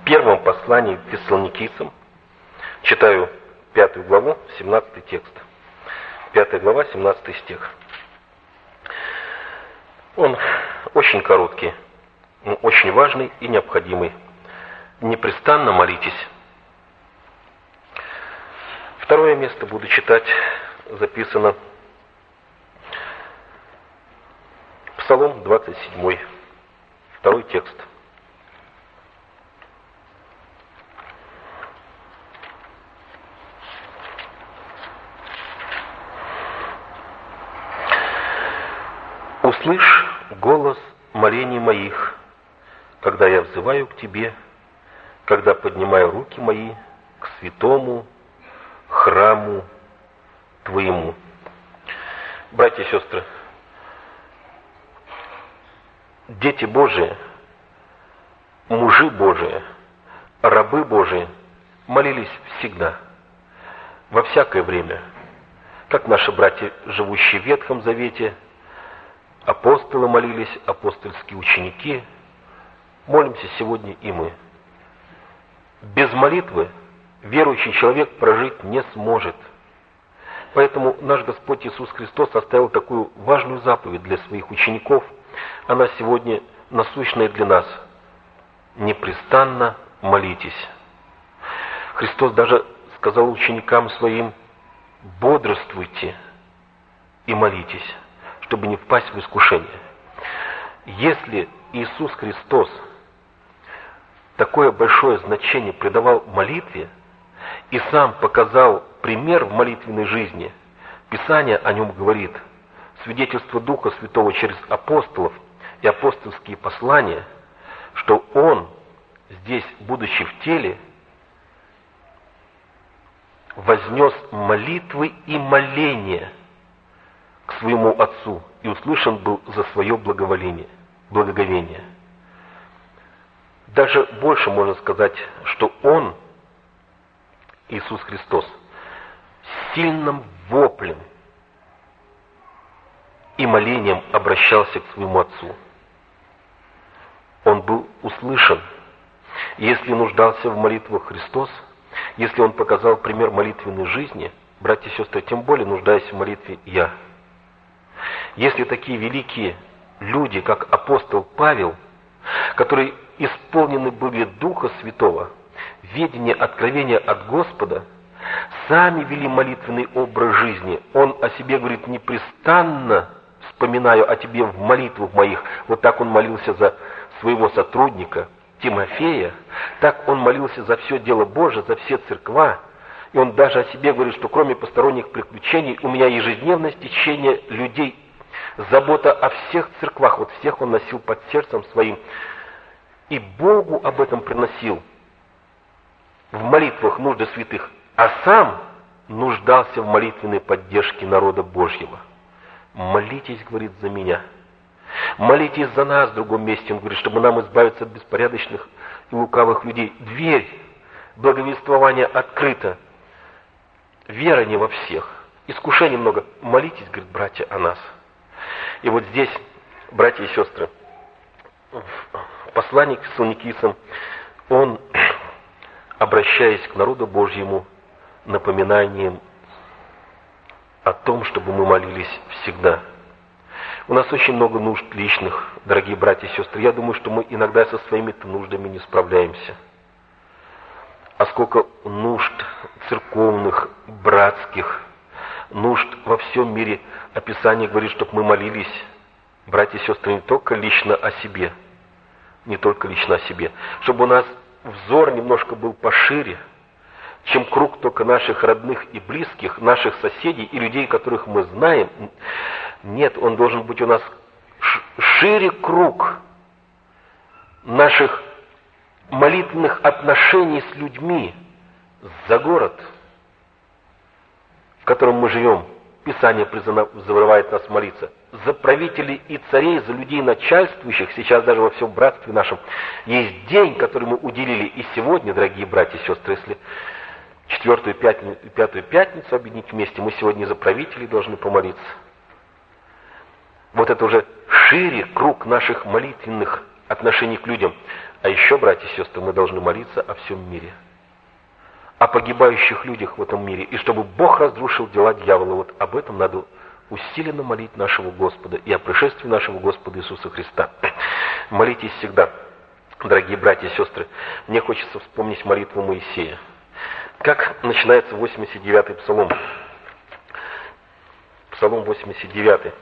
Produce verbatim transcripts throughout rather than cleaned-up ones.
первом послании к Фессалоникийцам, читаю пятую главу, семнадцатый текст. Пятая глава, семнадцатый стих. Он очень короткий, но очень важный и необходимый. Непрестанно молитесь. Второе место буду читать, записано Псалом двадцать семь, второй текст. «Услышь голос молений моих, когда я взываю к Тебе, когда поднимаю руки мои к святому храму Твоему». Братья и сестры, дети Божии, мужи Божии, рабы Божии молились всегда, во всякое время, как наши братья, живущие в Ветхом Завете. Апостолы молились, апостольские ученики. Молимся сегодня и мы. Без молитвы верующий человек прожить не сможет. Поэтому наш Господь Иисус Христос оставил такую важную заповедь для своих учеников. Она сегодня насущная для нас. Непрестанно молитесь. Христос даже сказал ученикам своим: бодрствуйте и молитесь, чтобы не впасть в искушение. Если Иисус Христос такое большое значение придавал молитве и сам показал пример в молитвенной жизни, Писание о нем говорит, свидетельство Духа Святого через апостолов и апостольские послания, что Он здесь, будучи в теле, вознес молитвы и моления к своему Отцу и услышан был за свое благоволение, благоговение. Даже больше можно сказать, что Он, Иисус Христос, сильным воплем и молением обращался к своему Отцу. Он был услышан. Если нуждался в молитвах Христос, если Он показал пример молитвенной жизни, братья и сестры, тем более нуждаюсь в молитве я. Если такие великие люди, как апостол Павел, которые исполнены были Духа Святого, ведения, откровения от Господа, сами вели молитвенный образ жизни. Он о себе говорит: непрестанно вспоминаю о тебе в молитвах моих. Вот так он молился за своего сотрудника Тимофея, так он молился за все дело Божие, за все церква. И он даже о себе говорит, что кроме посторонних приключений у меня ежедневное стечение людей, забота о всех церквах, вот всех он носил под сердцем своим. И Богу об этом приносил в молитвах нужды святых, а сам нуждался в молитвенной поддержке народа Божьего. Молитесь, говорит, за меня. Молитесь за нас, в другом месте он говорит, чтобы нам избавиться от беспорядочных и лукавых людей. Дверь благовествования открыта. Вера не во всех. Искушений много. Молитесь, говорит, братья, о нас. И вот здесь, братья и сестры, посланник к Фессалоникийцам, он, обращаясь к народу Божьему, напоминанием о том, чтобы мы молились всегда. У нас очень много нужд личных, дорогие братья и сестры. Я думаю, что мы иногда со своими-то нуждами не справляемся. А сколько нужд церковных, братских, нужд во всем мире. Описание говорит, чтобы мы молились, братья и сестры, не только лично о себе, не только лично о себе, чтобы у нас взор немножко был пошире, чем круг только наших родных и близких, наших соседей и людей, которых мы знаем. Нет, он должен быть у нас шире круг наших молитвенных отношений с людьми за город, в котором мы живем. Писание призывает нас молиться за правителей и царей, за людей начальствующих. Сейчас даже во всем братстве нашем есть день, который мы уделили и сегодня, дорогие братья и сестры, если четвертую пятницу, пятую пятницу объединить вместе, мы сегодня за правителей должны помолиться. Вот это уже шире круг наших молитвенных отношений к людям. А еще, братья и сестры, мы должны молиться о всем мире. О погибающих людях в этом мире. И чтобы Бог разрушил дела дьявола. Вот об этом надо усиленно молить нашего Господа и о пришествии нашего Господа Иисуса Христа. Молитесь всегда, дорогие братья и сестры. Мне хочется вспомнить молитву Моисея. Как начинается восемьдесят девятый псалом? Псалом восемьдесят девятый.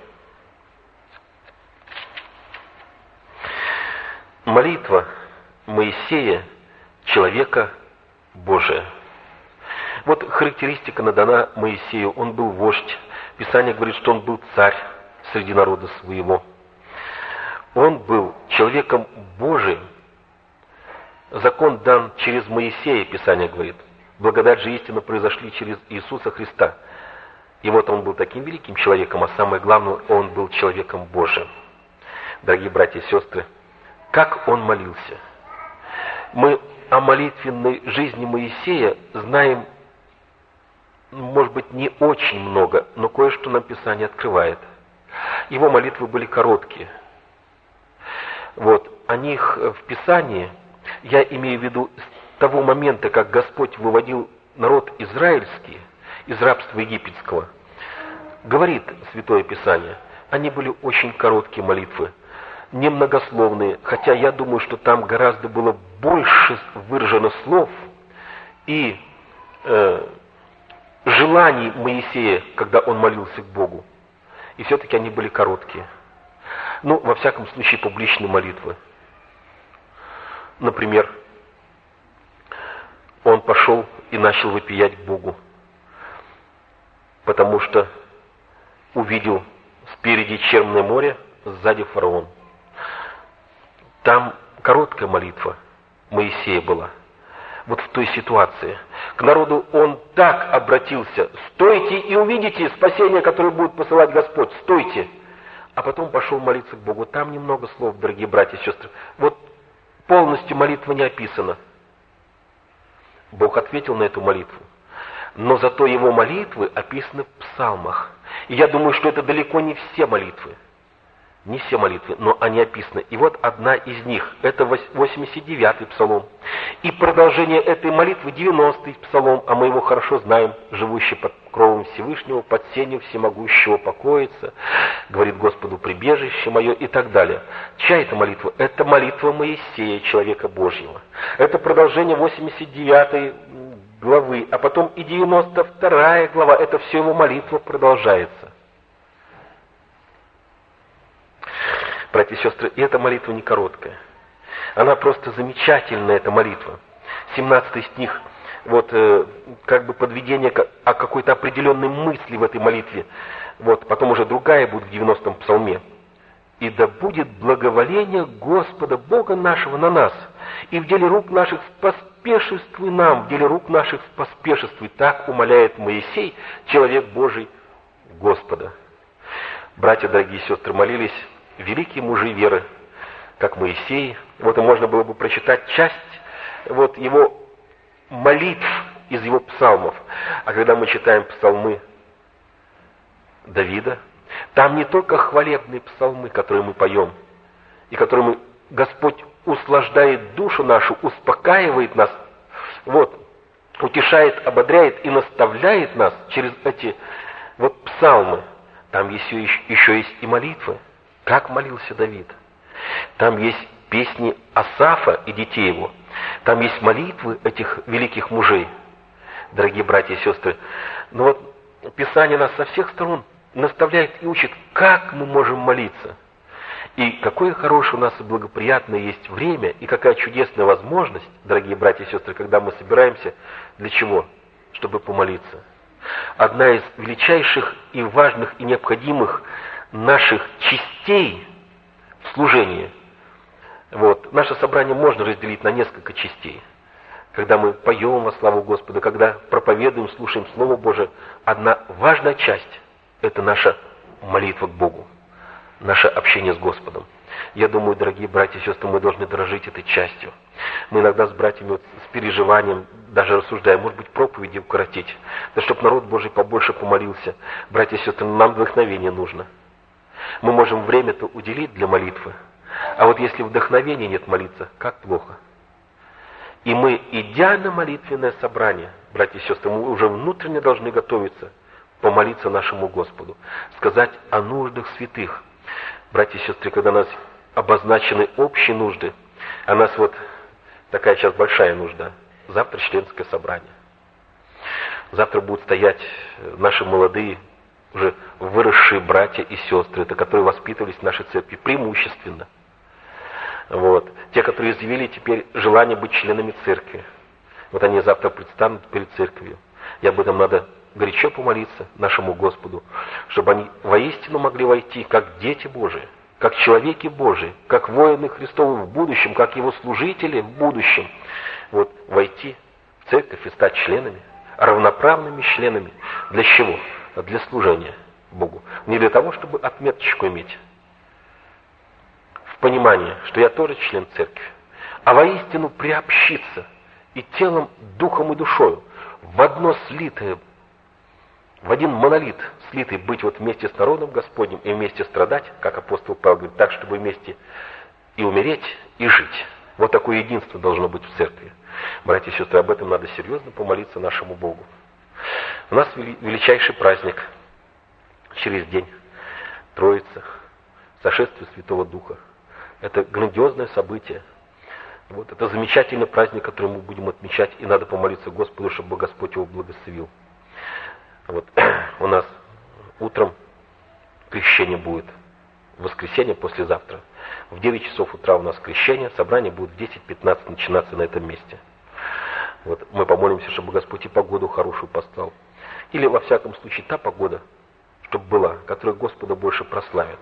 Молитва Моисея, человека Божия. Вот характеристика надана Моисею. Он был вождь. Писание говорит, что он был царь среди народа своего. Он был человеком Божиим. Закон дан через Моисея, Писание говорит. Благодать же истина произошли через Иисуса Христа. И вот он был таким великим человеком, а самое главное, он был человеком Божиим. Дорогие братья и сестры, как он молился? Мы о молитвенной жизни Моисея знаем, может быть, не очень много, но кое-что нам Писание открывает. Его молитвы были короткие. Вот, о них в Писании, я имею в виду с того момента, как Господь выводил народ израильский из рабства египетского, говорит Святое Писание, они были очень короткие молитвы, немногословные, хотя я думаю, что там гораздо было больше выражено слов и э, желаний Моисея, когда он молился к Богу. И все-таки они были короткие. Ну, во всяком случае, публичные молитвы. Например, он пошел и начал вопиять к Богу, потому что увидел спереди Черное море, сзади фараон. Там короткая молитва Моисея была. Вот в той ситуации. К народу он так обратился: «Стойте и увидите спасение, которое будет посылать Господь, стойте!» А потом пошел молиться к Богу. Там немного слов, дорогие братья и сестры. Вот полностью молитва не описана. Бог ответил на эту молитву. Но зато его молитвы описаны в псалмах. И я думаю, что это далеко не все молитвы. Не все молитвы, но они описаны. И вот одна из них, это восемьдесят девятый псалом. И продолжение этой молитвы девяностый псалом, а мы его хорошо знаем, живущий под кровом Всевышнего, под сенью всемогущего покоится, говорит Господу прибежище мое и так далее. Чья это молитва? Это молитва Моисея, человека Божьего. Это продолжение восемьдесят девятой главы, а потом и девяносто вторая глава, это все его молитва продолжается. Братья и сестры, и эта молитва не короткая. Она просто замечательная, эта молитва. семнадцатый стих, вот, э, как бы подведение о какой-то определенной мысли в этой молитве. Вот, потом уже другая будет в девяностом псалме. «И да будет благоволение Господа Бога нашего на нас, и в деле рук наших споспешествуй нам, в деле рук наших споспешествуй». Так умоляет Моисей, человек Божий, Господа. Братья, дорогие сестры, молились великие мужи веры, как Моисей. Вот и можно было бы прочитать часть вот его молитв из его псалмов. А когда мы читаем псалмы Давида, там не только хвалебные псалмы, которые мы поем, и которыми Господь услаждает душу нашу, успокаивает нас, вот, утешает, ободряет и наставляет нас через эти вот псалмы. Там еще, еще есть и молитвы. Как молился Давид? Там есть песни Асафа и детей его. Там есть молитвы этих великих мужей. Дорогие братья и сестры, но вот Писание нас со всех сторон наставляет и учит, как мы можем молиться. И какое хорошее у нас и благоприятное есть время, и какая чудесная возможность, дорогие братья и сестры, когда мы собираемся. Для чего? Чтобы помолиться. Одна из величайших и важных и необходимых наших частей в служении. Вот. Наше собрание можно разделить на несколько частей. Когда мы поем во славу Господа, когда проповедуем, слушаем Слово Божие, одна важная часть – это наша молитва к Богу, наше общение с Господом. Я думаю, дорогие братья и сестры, мы должны дорожить этой частью. Мы иногда с братьями вот, с переживанием даже рассуждаем, может быть, проповеди укоротить, да чтобы народ Божий побольше помолился. Братья и сестры, нам вдохновение нужно. Мы можем время-то уделить для молитвы, А вот если вдохновения нет молиться, как плохо. И мы, идя на молитвенное собрание, братья и сестры, мы уже внутренне должны готовиться помолиться нашему Господу, сказать о нуждах святых. Братья и сестры, когда у нас обозначены общие нужды, а у нас вот такая сейчас большая нужда, завтра членское собрание. Завтра будут стоять наши молодые, уже выросшие братья и сестры, это которые воспитывались в нашей церкви преимущественно. Вот. Те, которые изъявили теперь желание быть членами церкви. Вот они завтра предстанут перед церковью. И об этом надо горячо помолиться нашему Господу, чтобы они воистину могли войти как дети Божии, как человеки Божии, как воины Христовы в будущем, как Его служители в будущем. Вот, войти в церковь и стать членами, равноправными членами. Для чего? Для служения Богу. Не для того, чтобы отметочку иметь, в понимании, что я тоже член церкви, а воистину приобщиться и телом, духом и душою в одно слитое, в один монолит слитый, быть вот вместе с народом Господним и вместе страдать, как апостол Павел говорит, так, чтобы вместе и умереть, и жить. Вот такое единство должно быть в церкви. Братья и сестры, об этом надо серьезно помолиться нашему Богу. У нас величайший праздник через день, Троица, сошествие Святого Духа. Это грандиозное событие. Вот, это замечательный праздник, который мы будем отмечать, и надо помолиться Господу, чтобы Господь его благословил. Вот, у нас утром крещение будет, в воскресенье послезавтра. В девять часов утра у нас крещение, собрание будет в десять пятнадцать начинаться на этом месте. Вот, мы помолимся, чтобы Господь и погоду хорошую послал. Или, во всяком случае, та погода, чтобы была, которая Господа больше прославит.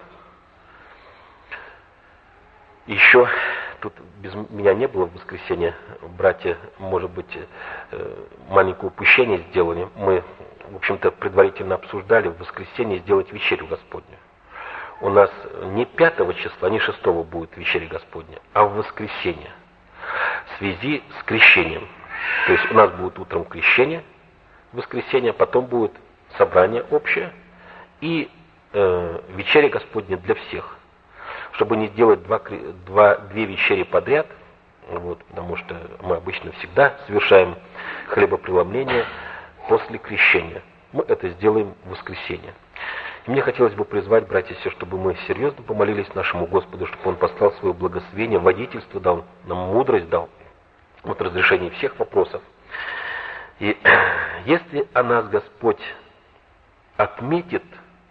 Еще, тут без меня не было в воскресенье, братья, может быть, маленькое упущение сделали. Мы, в общем-то, предварительно обсуждали в воскресенье сделать вечерю Господню. У нас не пятого числа, не шестого будет вечеря Господня, а в воскресенье, в связи с крещением. То есть у нас будет утром крещение, в воскресенье, потом будет собрание общее и э, вечеря Господня для всех. Чтобы не сделать два, два, две вечери подряд, вот, потому что мы обычно всегда совершаем хлебопреломление после крещения. Мы это сделаем в воскресенье. И мне хотелось бы призвать, братья и сестры, чтобы мы серьезно помолились нашему Господу, чтобы Он послал свое благословение, водительство дал, нам мудрость дал, вот разрешение всех вопросов. И если о нас Господь отметит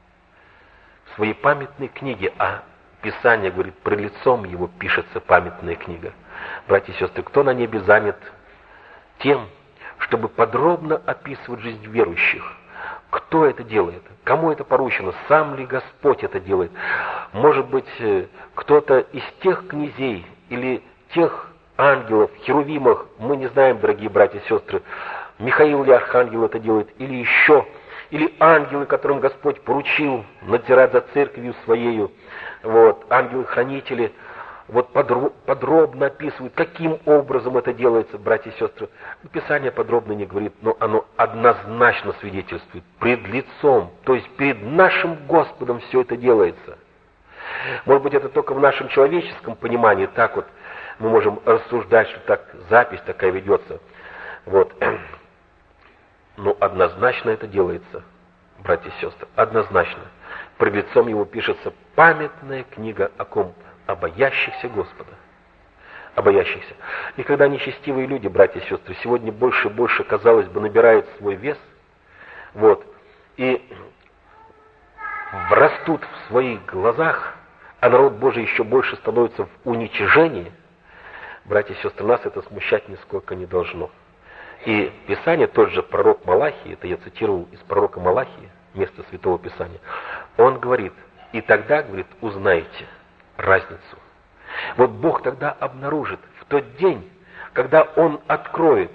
в своей памятной книге, а Писание говорит, пред лицом Его пишется памятная книга. Братья и сестры, кто на небе занят тем, чтобы подробно описывать жизнь верующих? Кто это делает? Кому это поручено? Сам ли Господь это делает? Может быть, кто-то из тех князей или тех ангелов, херувимов, мы не знаем, дорогие братья и сестры, Михаил или Архангел это делает, или еще, или ангелы, которым Господь поручил надзирать за церковью своею, вот, ангелы-хранители, вот подро- подробно описывают, каким образом это делается, братья и сестры. Писание подробно не говорит, но оно однозначно свидетельствует. Пред лицом, то есть перед нашим Господом все это делается. Может быть, это только в нашем человеческом понимании, так вот мы можем рассуждать, что так запись такая ведется. Вот. Но однозначно это делается, братья и сестры, однозначно. Пред лицом Его пишется памятная книга о ком? О боящихся Господа. О боящихся. И когда нечестивые люди, братья и сестры, сегодня больше и больше, казалось бы, набирают свой вес, вот, и растут в своих глазах, а народ Божий еще больше становится в уничижении, братья и сестры, нас это смущать нисколько не должно. И Писание, тот же пророк Малахий, это я цитировал из пророка Малахия, место Святого Писания, он говорит, и тогда, говорит, узнаете разницу. Вот Бог тогда обнаружит в тот день, когда Он откроет,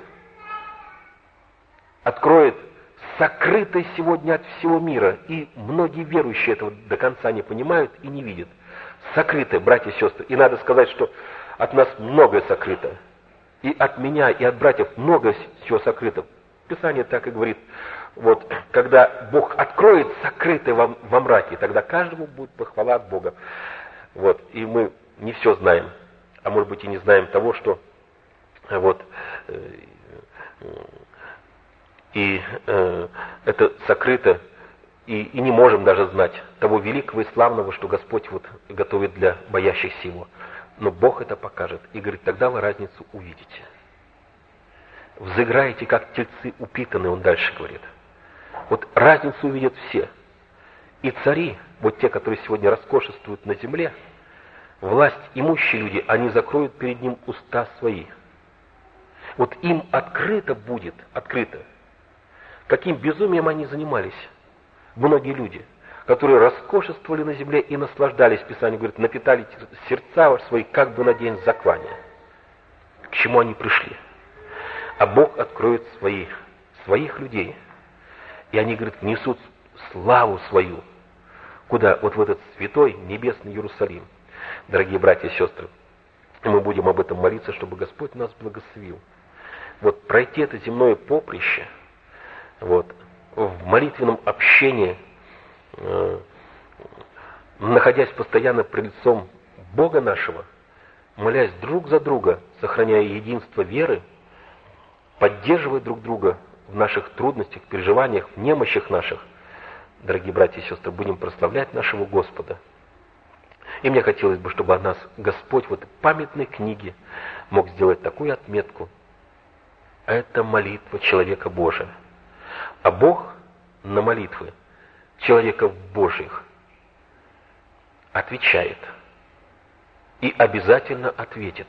откроет сокрытое сегодня от всего мира, и многие верующие этого до конца не понимают и не видят. Сокрытое, братья и сестры. И надо сказать, что от нас многое сокрыто. И от меня, и от братьев много всего сокрыто. Писание так и говорит, вот, когда Бог откроет сокрытое во, во мраке, тогда каждому будет похвала от Бога. Вот, и мы не все знаем, а может быть и не знаем того, что вот и э, это сокрыто, и, и не можем даже знать того великого и славного, что Господь вот готовит для боящихся Его. Но Бог это покажет. И говорит, тогда вы разницу увидите. Взыграете, как тельцы упитанные, он дальше говорит. Вот разницу увидят все. И цари, вот те, которые сегодня роскошествуют на земле, власть имущие люди, они закроют перед ним уста свои. Вот им открыто будет, открыто, каким безумием они занимались, многие люди, которые роскошествовали на земле и наслаждались, Писание говорит, напитали сердца свои как бы на день заклания. К чему они пришли? А Бог откроет своих, своих людей, и они, говорит, несут славу свою. Куда? Вот в этот святой небесный Иерусалим. Дорогие братья и сестры, мы будем об этом молиться, чтобы Господь нас благословил. Вот пройти это земное поприще, вот, в молитвенном общении, э, находясь постоянно пред лицом Бога нашего, молясь друг за друга, сохраняя единство веры, поддерживая друг друга в наших трудностях, переживаниях, в немощах наших, дорогие братья и сестры, будем прославлять нашего Господа. И мне хотелось бы, чтобы о нас Господь в этой памятной книге мог сделать такую отметку. Это молитва человека Божия. А Бог на молитвы человеков Божьих отвечает. И обязательно ответит.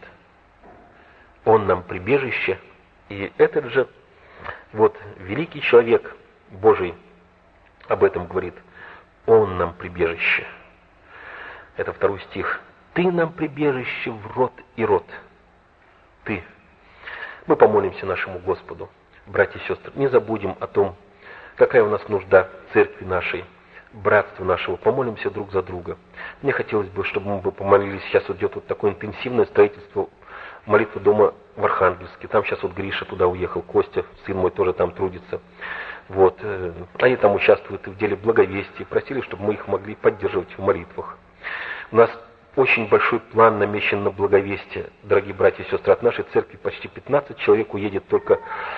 Он нам прибежище. И этот же вот великий человек Божий об этом говорит. Он нам прибежище. Это второй стих. Ты нам прибежище в род и род. Ты. Мы помолимся нашему Господу, братья и сестры. Не забудем о том, какая у нас нужда церкви нашей, братства нашего. Помолимся друг за друга. Мне хотелось бы, чтобы мы бы помолились. Сейчас идет вот такое интенсивное строительство молитвы дома в Архангельске. Там сейчас вот Гриша туда уехал, Костя, сын мой, тоже там трудится. Вот. Они там участвуют и в деле благовестия. Просили, чтобы мы их могли поддерживать в молитвах. У нас очень большой план намечен на благовестие, дорогие братья и сестры. От нашей церкви почти пятнадцать человек уедет только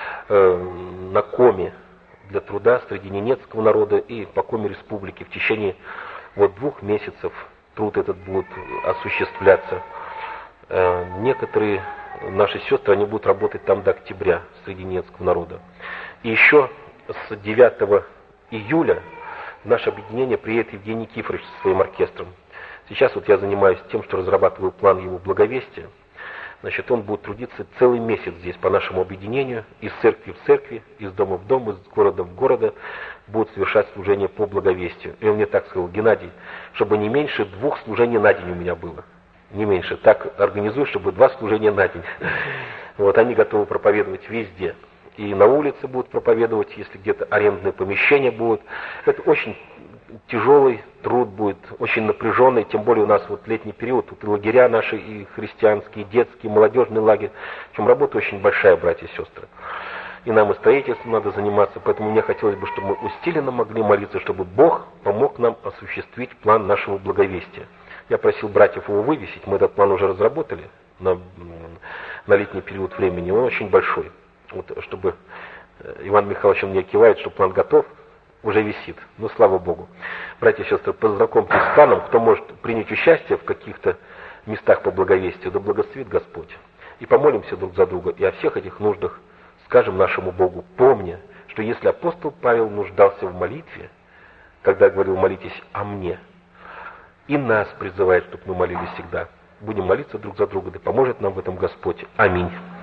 э, на Коми для труда среди ненецкого народа и по Коми республики. В течение вот двух месяцев труд этот будет осуществляться. Э, некоторые наши сестры, они будут работать там до октября среди ненецкого народа. И еще с девятого июля в наше объединение приедет Евгений Никифорович со своим оркестром. Сейчас вот я занимаюсь тем, что разрабатываю план его благовестия. Значит, он будет трудиться целый месяц здесь по нашему объединению, из церкви в церкви, из дома в дом, из города в города, будет совершать служение по благовестию. И он мне так сказал: Геннадий, чтобы не меньше двух служений на день у меня было. Не меньше. Так организуй, чтобы два служения на день. Вот, они готовы проповедовать везде. И на улице будут проповедовать, если где-то арендное помещение будет. Это очень тяжелый труд будет, очень напряженный, тем более у нас вот летний период, тут и лагеря наши, и христианские, и детские, молодежный лагерь. В общем, работа очень большая, братья и сестры. И нам и строительством надо заниматься, поэтому мне хотелось бы, чтобы мы усиленно могли молиться, чтобы Бог помог нам осуществить план нашего благовестия. Я просил братьев его вывесить, мы этот план уже разработали на, на летний период времени, он очень большой. Вот, чтобы Иван Михайлович мне кивает, что план готов, уже висит. Ну, слава Богу. Братья и сестры, познакомьтесь с планом, кто может принять участие в каких-то местах по благовестию, да благословит Господь. И помолимся друг за друга, и о всех этих нуждах скажем нашему Богу, помня, что если апостол Павел нуждался в молитве, когда говорил: молитесь о мне, и нас призывает, чтобы мы молились всегда. Будем молиться друг за друга, да поможет нам в этом Господь. Аминь.